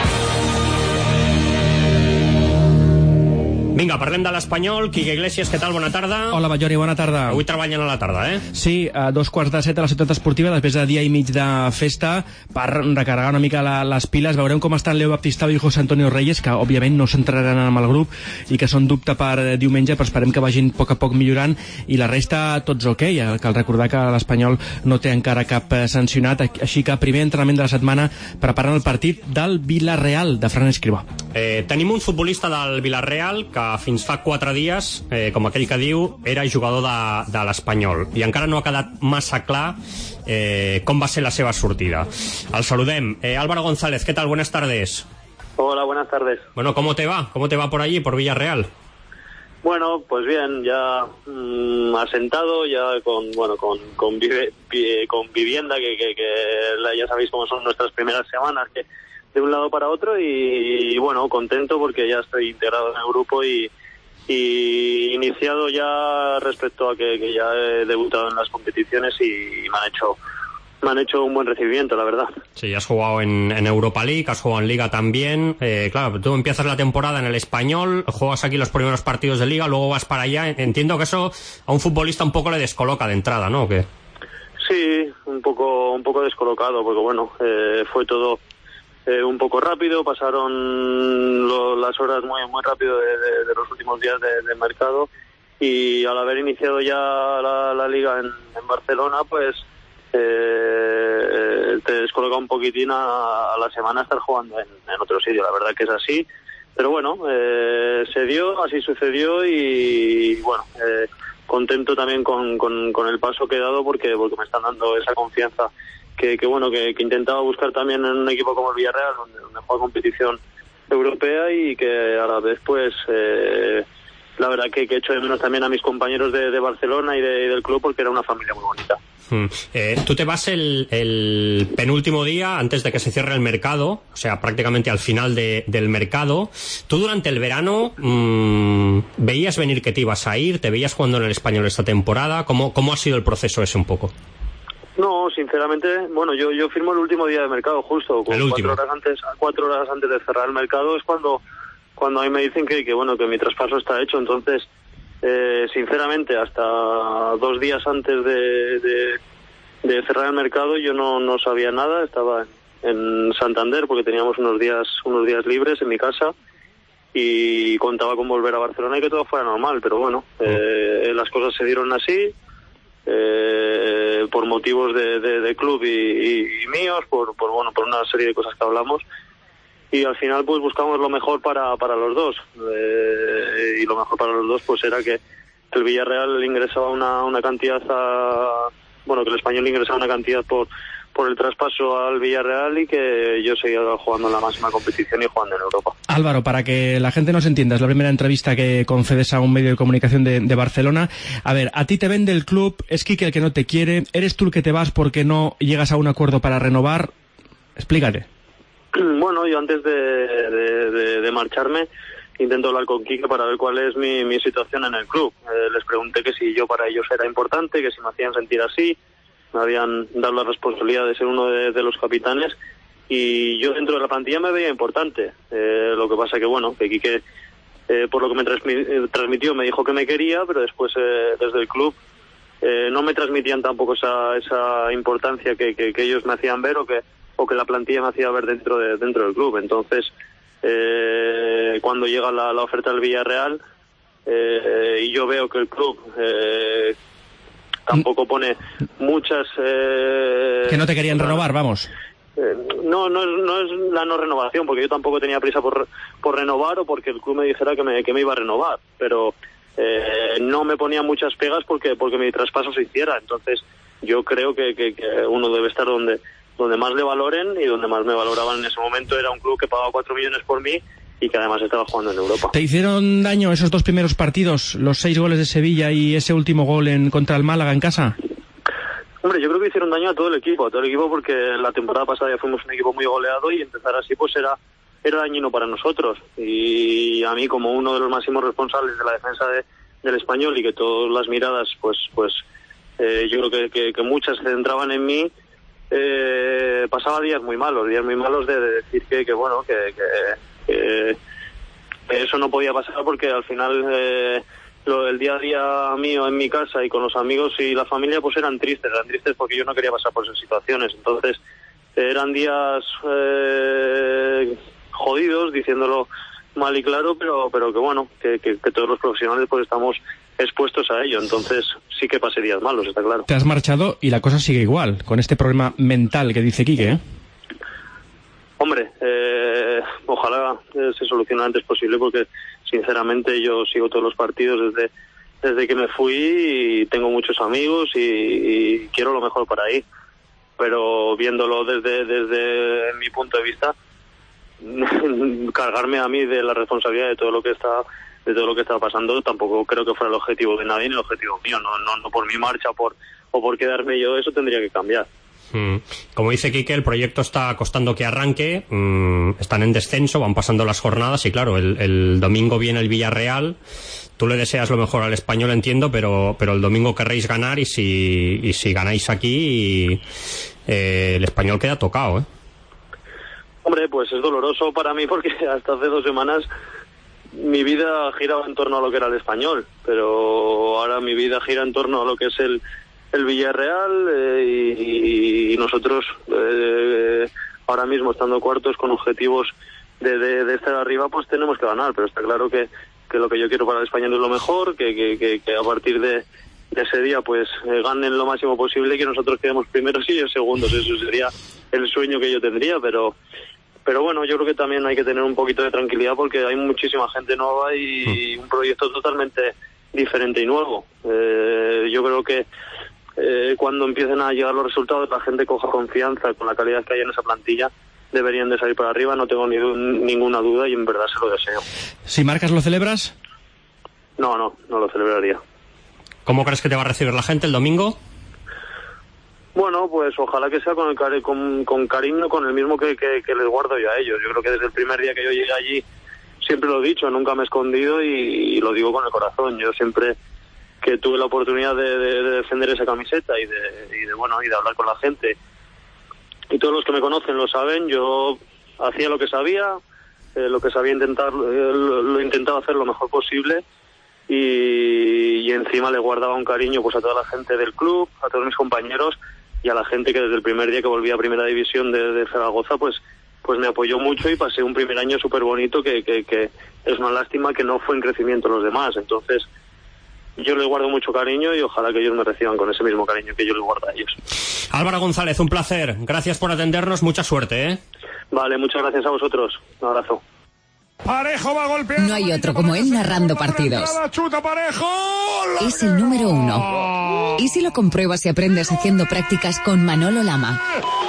Vinga, parlem de l'Espanyol. Quique Iglesias, què tal? Bona tarda. Hola, Ballori, bona tarda. Avui treballen a la tarda, eh? Sí, a dos quarts de set a la ciutat esportiva, després de dia i mig de festa, per recarregar una mica la, les piles. Veurem com estan Leo Baptistao i José Antonio Reyes, que òbviament no s'entraran amb el grup i que són dubte per diumenge, però esperem que vagin a poc a poc millorant, i la resta tots ok. Cal recordar que l'Espanyol no té encara cap sancionat, així que primer entrenament de la setmana preparant el partit del Villarreal de Fran Escribá. Eh, tenim un futbolista del Villarreal que fins fa quatre dies, eh, com aquell que diu, era jugador de, de l'Espanyol, i encara no ha quedat massa clar eh, com va ser la seva sortida. El saludem. Eh, Álvaro González, ¿qué tal? Buenas tardes. Hola, buenas tardes. Bueno, ¿cómo te va? ¿Cómo te va por allí, por Villarreal? Bueno, pues bien, ya mmm, asentado, ya con bueno con con, vive, con vivienda, que, que, que ya sabéis cómo son nuestras primeras semanas, que de un lado para otro, y, y bueno, contento porque ya estoy integrado en el grupo y, y iniciado ya respecto a que, que ya he debutado en las competiciones y me han hecho me han hecho un buen recibimiento, la verdad. Sí, has jugado en, en Europa League, has jugado en Liga también. Eh, claro, tú empiezas la temporada en el Español, juegas aquí los primeros partidos de Liga, luego vas para allá. Entiendo que eso a un futbolista un poco le descoloca de entrada, ¿no? ¿O qué? Sí, un poco un poco descolocado, porque bueno, eh, fue todo eh, un poco rápido, pasaron lo, las horas muy muy rápido de, de, de los últimos días de, de mercado, y al haber iniciado ya la, la Liga en, en Barcelona, pues Eh, te descoloca un poquitín a, a la semana estar jugando en, en otro sitio. La verdad que es así, pero bueno, eh, se dio, así sucedió, y, y bueno, eh, contento también con, con, con el paso que he dado, porque porque me están dando esa confianza que, que bueno que, que intentaba buscar también en un equipo como el Villarreal, donde, donde juega competición europea, y que a la vez pues eh, la verdad que, que he hecho de menos también a mis compañeros de, de Barcelona y, de, y del club, porque era una familia muy bonita. Hmm. Eh, tú te vas el, el penúltimo día antes de que se cierre el mercado, o sea, prácticamente al final de, del mercado. Tú durante el verano mmm, veías venir que te ibas a ir, te veías jugando en el Español esta temporada. ¿Cómo, cómo ha sido el proceso ese un poco? No, sinceramente, bueno, yo yo firmo el último día de mercado, justo el cuatro horas antes, cuatro horas antes de cerrar el mercado es cuando cuando a mí me dicen que, que bueno que mi traspaso está hecho. Entonces, Eh, sinceramente, hasta dos días antes de, de, de cerrar el mercado yo no, no sabía nada. Estaba en Santander porque teníamos unos días unos días libres en mi casa, y contaba con volver a Barcelona y que todo fuera normal, pero bueno, eh, las cosas se dieron así, eh, por motivos de, de, de club y, y, y míos, por, por bueno por una serie de cosas que hablamos. Y al final pues buscamos lo mejor para para los dos, eh, y lo mejor para los dos pues era que el Villarreal ingresaba una una cantidad a, bueno que el Español ingresaba una cantidad por por el traspaso al Villarreal, y que yo seguía jugando en la máxima competición y jugando en Europa. Álvaro, para que la gente nos entienda, es la primera entrevista que concedes a un medio de comunicación de, de Barcelona. A ver, a ti te vende el club, es Quique el que no te quiere, eres tú el que te vas porque no llegas a un acuerdo para renovar. Explícate. Bueno, yo antes de, de, de, de marcharme intento hablar con Quique para ver cuál es mi, mi situación en el club. Eh, les pregunté que si yo para ellos era importante, que si me hacían sentir así, me habían dado la responsabilidad de ser uno de, de los capitanes, y yo dentro de la plantilla me veía importante. Eh, lo que pasa que bueno, que Quique, eh, por lo que me transmi- transmitió, me dijo que me quería, pero después eh, desde el club eh, no me transmitían tampoco esa, esa importancia que, que, que ellos me hacían ver, o que o que la plantilla me hacía ver dentro de dentro del club. Entonces eh, cuando llega la, la oferta del Villarreal, eh, y yo veo que el club eh, tampoco pone muchas... Eh, que no te querían renovar, vamos. Eh, no, no es, no es la no renovación, porque yo tampoco tenía prisa por, por renovar o porque el club me dijera que me, que me iba a renovar, pero eh, no me ponía muchas pegas porque porque mi traspaso se hiciera. Entonces yo creo que, que, que uno debe estar donde donde más le valoren, y donde más me valoraban en ese momento era un club que pagaba cuatro millones por mí y que además estaba jugando en Europa. ¿Te hicieron daño esos dos primeros partidos, los seis goles de Sevilla y ese último gol en contra el Málaga en casa? Hombre, yo creo que hicieron daño a todo el equipo, a todo el equipo, porque la temporada pasada ya fuimos un equipo muy goleado y empezar así pues era era dañino para nosotros. Y a mí, como uno de los máximos responsables de la defensa de, del Español, y que todas las miradas, pues pues eh, yo creo que, que, que muchas se centraban en mí, eh, pasaba días muy malos, días muy malos de, de decir que, que bueno, que, que, que eso no podía pasar, porque al final... Eh, Lo, el día a día mío en mi casa y con los amigos y la familia pues eran tristes, eran tristes porque yo no quería pasar por esas situaciones. Entonces eran días eh, jodidos, diciéndolo mal y claro, pero pero que bueno, que, que, que todos los profesionales pues estamos expuestos a ello. Entonces sí que pasé días malos, está claro. Te has marchado y la cosa sigue igual, con este problema mental que dice Quique, ¿eh? Hombre, eh, ojalá eh, se solucione lo antes posible, porque sinceramente yo sigo todos los partidos desde desde que me fui y tengo muchos amigos y, y quiero lo mejor para ahí. Pero viéndolo desde desde mi punto de vista, cargarme a mí de la responsabilidad de todo lo que está de todo lo que está pasando tampoco creo que fuera el objetivo de nadie ni el objetivo mío. No no no por mi marcha por o por quedarme yo, eso tendría que cambiar. Mm. Como dice Quique, el proyecto está costando que arranque, mm, están en descenso, van pasando las jornadas y claro, el, el domingo viene el Villarreal. Tú le deseas lo mejor al Español, entiendo, pero pero el domingo querréis ganar, y si y si ganáis aquí, eh, el Español queda tocado, ¿eh? Hombre, pues es doloroso para mí, porque hasta hace dos semanas mi vida giraba en torno a lo que era el Español, pero ahora mi vida gira en torno a lo que es el el Villarreal, eh, y, y nosotros eh, ahora mismo, estando cuartos con objetivos de, de, de estar arriba, pues tenemos que ganar. Pero está claro que, que lo que yo quiero para el Español es lo mejor, que, que, que, que a partir de, de ese día pues eh, ganen lo máximo posible y que nosotros quedemos primeros y ellos segundos. Eso sería el sueño que yo tendría, pero pero bueno, yo creo que también hay que tener un poquito de tranquilidad, porque hay muchísima gente nueva y un proyecto totalmente diferente y nuevo. Eh, yo creo que Eh, cuando empiecen a llegar los resultados, la gente coja confianza con la calidad que hay en esa plantilla, deberían de salir para arriba, no tengo ni, ninguna duda, y en verdad se lo deseo. ¿Si marcas, lo celebras? No, no, no lo celebraría. ¿Cómo crees que te va a recibir la gente el domingo? Bueno, pues ojalá que sea con, el cari con, con cariño, con el mismo que, que, que les guardo yo a ellos. Yo creo que desde el primer día que yo llegué allí, siempre lo he dicho, nunca me he escondido, y, y lo digo con el corazón. Yo siempre que tuve la oportunidad de, de, de defender esa camiseta y de, y de bueno y de hablar con la gente, y todos los que me conocen lo saben, yo hacía lo que sabía, eh, lo que sabía intentar, eh, lo, lo intentaba hacer lo mejor posible, y, y encima le guardaba un cariño pues a toda la gente del club, a todos mis compañeros y a la gente que desde el primer día que volví a Primera División de, de Zaragoza pues pues me apoyó mucho, y pasé un primer año súper bonito, que, que, que es una lástima que no fue en crecimiento los demás. Entonces yo les guardo mucho cariño, y ojalá que ellos me reciban con ese mismo cariño que yo les guardo a ellos. Álvaro González, un placer. Gracias por atendernos. Mucha suerte, ¿eh? Vale, muchas gracias a vosotros. Un abrazo. Parejo va a golpear. No hay otro como él narrando partidos. Chuta Parejo. Es el número uno. ¿Y si lo compruebas y aprendes haciendo prácticas con Manolo Lama?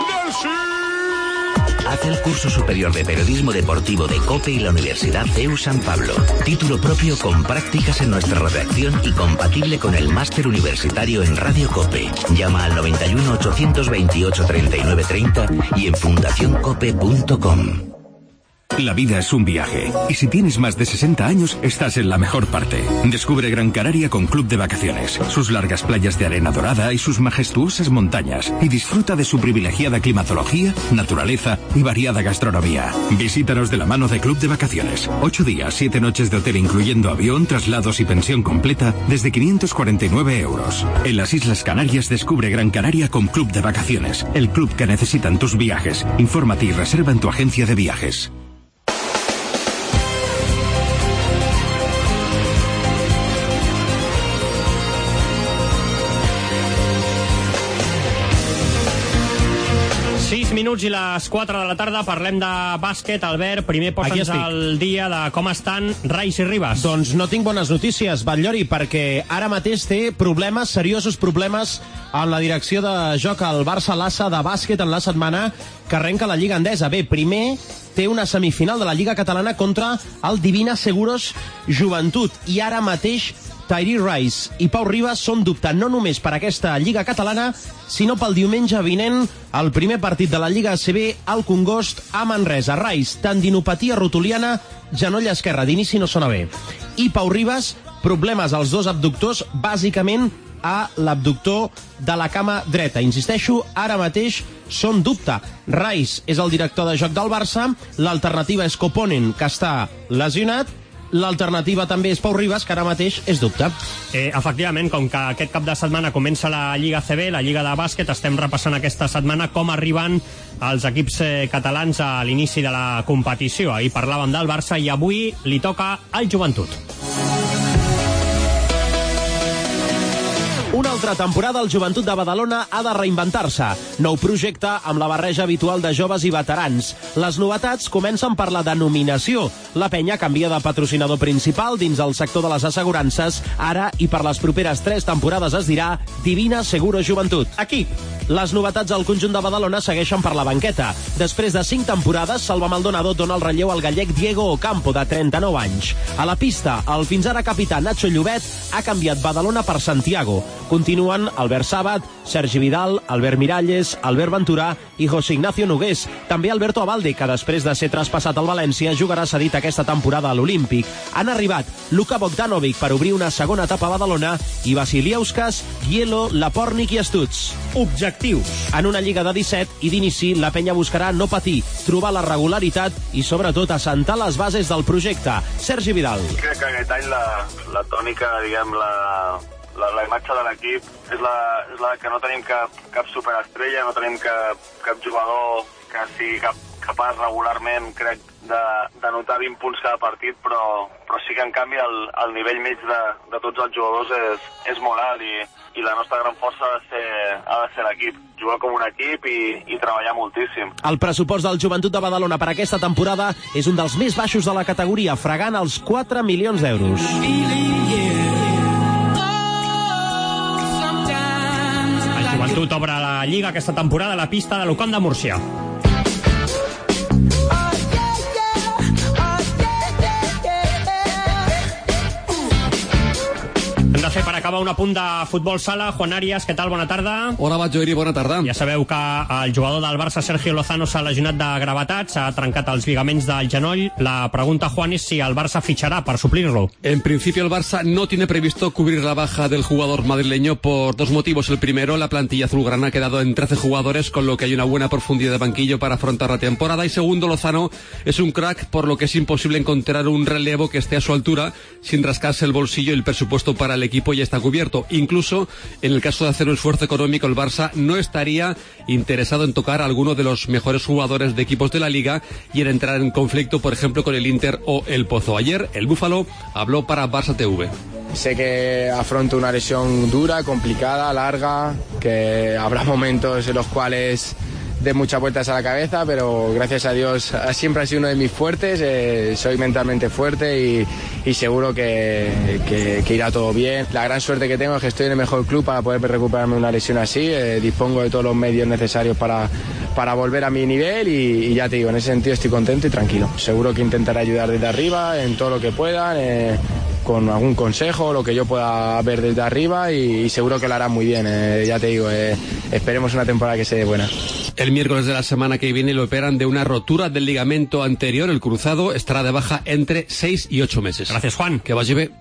Haz el curso superior de periodismo deportivo de COPE y la Universidad C E U San Pablo. Título propio con prácticas en nuestra redacción y compatible con el máster universitario en Radio COPE. Llama al noventa y uno, ochocientos veintiocho, treinta y nueve treinta y en fundación cope punto com. La vida es un viaje, y si tienes más de sesenta años, estás en la mejor parte. Descubre Gran Canaria con Club de Vacaciones, sus largas playas de arena dorada y sus majestuosas montañas, y disfruta de su privilegiada climatología, naturaleza y variada gastronomía. Visítanos de la mano de Club de Vacaciones. Ocho días, siete noches de hotel incluyendo avión, traslados y pensión completa desde quinientos cuarenta y nueve euros. En las Islas Canarias descubre Gran Canaria con Club de Vacaciones, el club que necesitan tus viajes. Infórmate y reserva en tu agencia de viajes. minuts i les quatre de la tarda parlem de bàsquet. Albert, primer posa'ns al dia de com estan Rais i Ribas. Doncs no tinc bones notícies, Batllori, perquè ara mateix té problemes, seriosos problemes en la direcció de joc al Barça Lassa de bàsquet en la setmana que arrenca la Lliga Endesa. Bé, primer té una semifinal de la Lliga Catalana contra el Divina Seguros Joventut i ara mateix Tyree Rice i Pau Ribas són dubte no només per aquesta Lliga Catalana, sinó pel diumenge vinent, el primer partit de la Lliga A C B al Congost a Manresa. Rice, tendinopatia rotuliana, genoll esquerre, d'inici no sona bé. I Pau Ribas, problemes als dos abductors, bàsicament a l'abductor de la cama dreta. Insisteixo, ara mateix són dubte. Rice és el director de joc del Barça, l'alternativa és Koponen, que està lesionat, l'alternativa també és Pau Ribas, que ara mateix és dubte. Eh, efectivament, com que aquest cap de setmana comença la Lliga A C B, la Lliga de bàsquet, estem repassant aquesta setmana com arriben els equips eh, catalans a l'inici de la competició. Ahir parlàvem del Barça i avui li toca al Joventut. Una altra temporada el Joventut de Badalona ha de reinventar-se. Nou projecte amb la barreja habitual de joves i veterans. Les novetats comencen per la denominació. La penya canvia de patrocinador principal dins el sector de les assegurances. Ara i per les properes tres temporades es dirà Divina Seguro Joventut. Aquí, les novetats al conjunt de Badalona segueixen per la banqueta. Després de cinc temporades, Salva Maldonado dona el relleu al gallec Diego Ocampo, de trenta-nou anys. A la pista, el fins ara capità Nacho Llobet ha canviat Badalona per Santiago. Continuen Albert Sàbat, Sergi Vidal, Albert Miralles, Albert Venturà i José Ignacio Nogués. També Alberto Abalde, que després de ser traspassat al València jugarà cedit aquesta temporada a l'Olímpic. Han arribat Luka Bogdanovic per obrir una segona etapa a Badalona i Vasiliauskas, Gielo, Lapornik i Estuts. Objectius. En una lliga de disset i d'inici, la penya buscarà no patir, trobar la regularitat i sobretot assentar les bases del projecte. Sergi Vidal. Crec que aquest any la, la tònica, diguem, la... La, la imatge de l'equip és la, és la que no tenim cap, cap superestrella, no tenim cap, cap jugador que sigui cap, capaç regularment, crec, de, de notar vint punts cada partit, però, però sí que en canvi el, el nivell mig de, de tots els jugadors és, és molt alt i, i la nostra gran força ha de ser, ha de ser l'equip, jugar com un equip i, i treballar moltíssim. El pressupost del Joventut de Badalona per aquesta temporada és un dels més baixos de la categoria, fregant els quatre milions d'euros. Joventut obre la Lliga aquesta temporada a la pista de l'Ucam de Múrcia. Hem de fer per acabar un apunt de futbol sala. Juan Arias, què tal? Bona tarda. Hola, Batllori, bona tarda. Ja sabeu que el jugador del Barça, Sergio Lozano, s'ha lesionat de gravetat, s'ha trencat els ligaments del genoll. La pregunta, Juan, es si el Barça fichará para suplirlo. En principio el Barça no tiene previsto cubrir la baja del jugador madrileño por dos motivos. El primero, la plantilla azulgrana ha quedado en trece jugadores, con lo que hay una buena profundidad de banquillo para afrontar la temporada. Y segundo, Lozano es un crack, por lo que es imposible encontrar un relevo que esté a su altura sin rascarse el bolsillo y el presupuesto para el equipo ya está cubierto. Incluso en el caso de hacer un esfuerzo económico, el Barça no estaría interesado en tocar a alguno de los mejores jugadores de equipos de la Liga y en entrar en conflicto, por ejemplo, con el Inter o el Pozo. Ayer el Búfalo habló para Barça T V. Sé que afronto una lesión dura, complicada, larga, que habrá momentos en los cuales de muchas vueltas a la cabeza, pero gracias a Dios siempre ha sido uno de mis fuertes. Eh, soy mentalmente fuerte y, y seguro que, que, que irá todo bien. La gran suerte que tengo es que estoy en el mejor club para poder recuperarme una lesión así. Eh, dispongo de todos los medios necesarios para, para volver a mi nivel y, y ya te digo, en ese sentido estoy contento y tranquilo. Seguro que intentaré ayudar desde arriba en todo lo que pueda, eh, con algún consejo, lo que yo pueda ver desde arriba y, y seguro que lo hará muy bien. Eh, ya te digo, eh, esperemos una temporada que sea buena. El miércoles de la semana que viene lo operan de una rotura del ligamento anterior. El cruzado estará de baja entre seis y ocho meses. Gracias, Juan. Que vaya bien.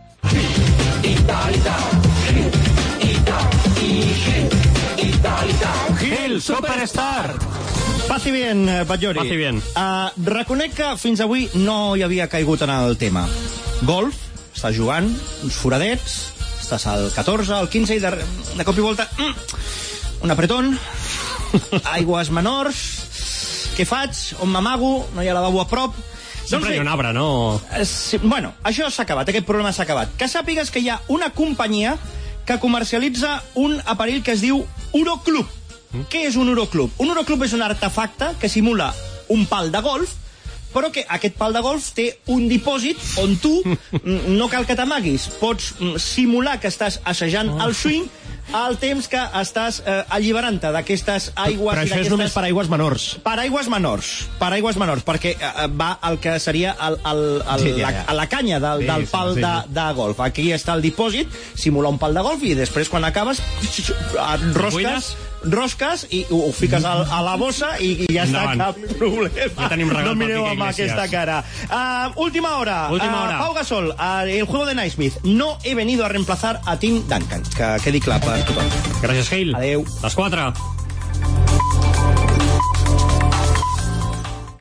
Gil Superstar. Passi bien, Batllori. Passi bien. Uh, reconec que fins avui no hi havia caigut en el tema. Golf, estàs jugant, uns foradets, estàs al catorze, al quinze i de, de cop i volta... Mm, un apretón, aigües menors, què faig? On m'amago? No hi ha lavabo a prop? Sempre hi ha un arbre, no? Eh, sí, bueno, això s'ha acabat, aquest problema s'ha acabat. Que sàpigues que hi ha una companyia que comercialitza un aparell que es diu Uroclub. Mm. Què és un Euroclub? Un Euroclub és un artefacte que simula un pal de golf, però que aquest pal de golf té un dipòsit on tu no cal que t'amaguis. Pots simular que estàs assajant oh. el swing al temps que estàs eh, alliberant-te d'aquestes aigües... Però això és només per aigües menors. Per aigües menors, per aigües menors, perquè eh, va el que seria el, el, el, sí, ja, ja. La, la canya del, sí, del pal sí, sí. De, de golf. Aquí està el dipòsit, simular un pal de golf, i després, quan acabes, rosques... rosques i ho, ho fiques a, a la bossa i, i ja Endavant. Està, cap problema. Ja tenim regal, no mireu amb Iglesias. Aquesta cara. Uh, última hora. Última hora. Uh, Pau Gasol, uh, el juego de Naismith. No he venido a reemplazar a Tim Duncan. Que quedi clar per tothom. Gràcies, Gil. Adeu. Les quatre.